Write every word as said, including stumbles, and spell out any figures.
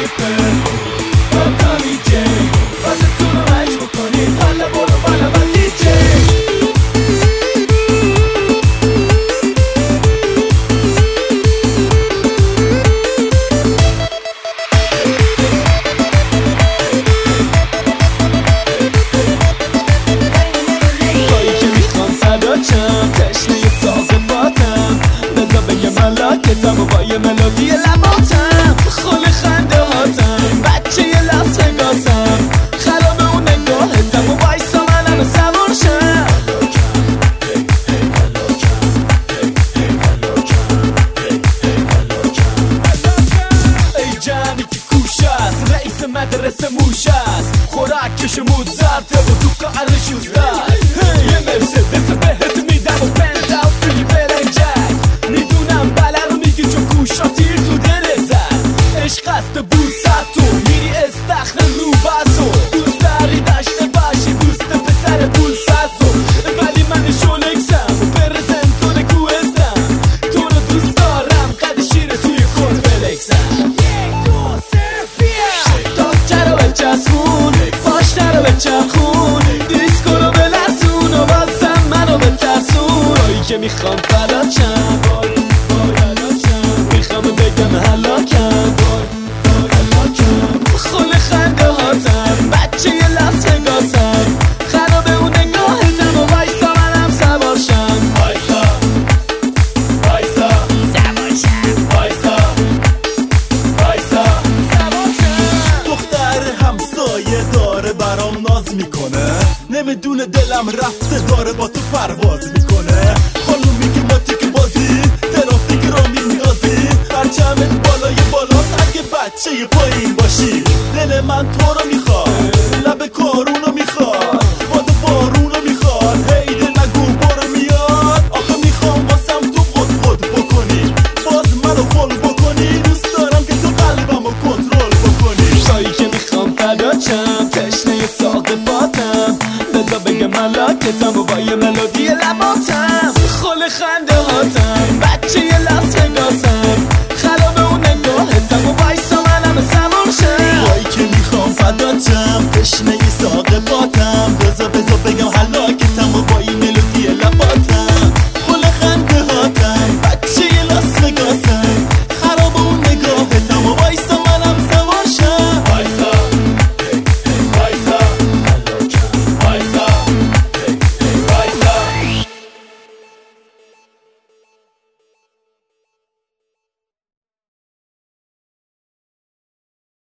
تریپه با کامی جی واسهتون رو مش بکنید حالا برو بالا با دیجی تشنه ساق باتم بزا بگه ملاکتم و با یه ملودی لباتم خول خنده هاتم بچه یه لاس وگاسم خراب اون نگاهتم و بایستا منم و سوارشم ای جمعی که کوش است رئیس مدرسه موش است خوراکش مود زرده و تو قعر شوزده است یه مرسدس بهت میدم و پنت هاوس توی برنجک میدونم بله رو میگی چون گوشا تیر تو دل زد عشق است بوست تو میری استخر رو بسو دوست داری داشته باشی دوست پسر پول سسو ولی من شولکسم و پرزنتور کوهستم تو رو دوست دارم قد شیر توی کورفلکسم یک دو سه بیا تاکچه رو بچسبون پاشنه رو بچرخون دیسکو رو بلرزون و بازم منو بترسون هایی که میخوام فلاکم میخوام بگم هلاکم خول خنده هاتم بچه یه لاس وگاسم خراب اون نگاهتم و وایستا منم سوارشم وایستا وایستا سوارشم وایستا وایستا سوارشم دختر همسایه داره برام ناز میکنه نمیدونه دلم رفته داره با تو پرواز میکنه خانومی که با تیک بازی ترافیک رو میندازی پرچمت بالای بالاست اگه بچه پایین باشی دل من تو رو میخواد لب کارون